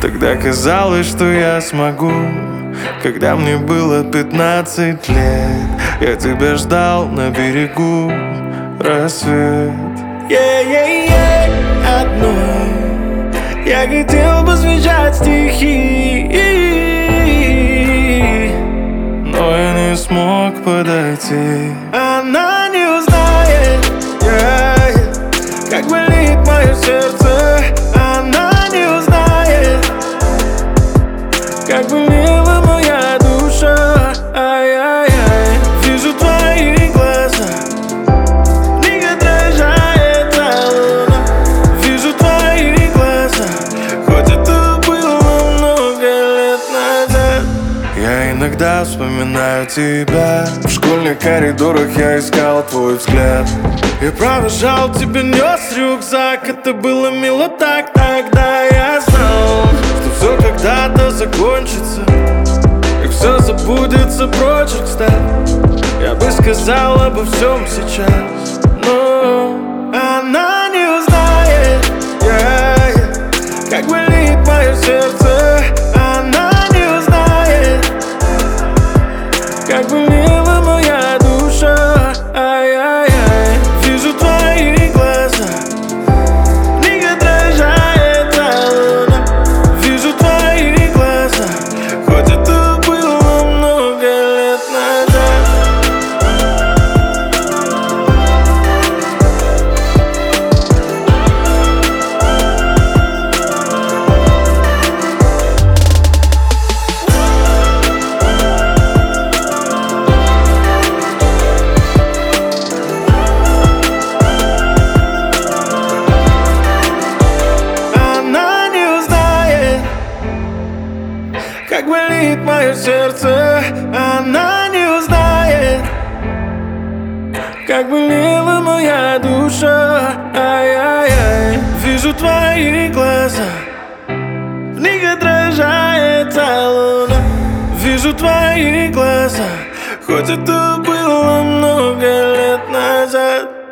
Тогда казалось, что я смогу. Когда мне было 15 лет, я тебя ждал на берегу рассвет. Одной я хотел посвящать стихи, но я не смог подойти. Она не узнает, как болит мое сердце. Она не узнает, как болела моя душа. Ай-яй-яй. Вижу твои глаза, в них отражается луна. Вижу твои глаза, хоть это было много лет назад. Я иногда вспоминаю тебя. В школьных коридорах я искал твой взгляд. Я провожал тебя, нес рюкзак. Это было мило так. Тогда я знал, что все когда-то закончится, как все забудется, прочь отстать. Я бы сказал обо всем сейчас, но она не узнает, как болит мое сердце. Она не узнает, как болела моя душа. Ай-яй-яй. Вижу твои глаза, в них отражается луна. Вижу твои глаза, хоть это было много лет назад. Как болит мое сердце. Она не узнает, как болела моя душа. Ай-яй-яй. Вижу твои глаза, в них отражается луна. Вижу твои глаза, хоть это было много лет назад.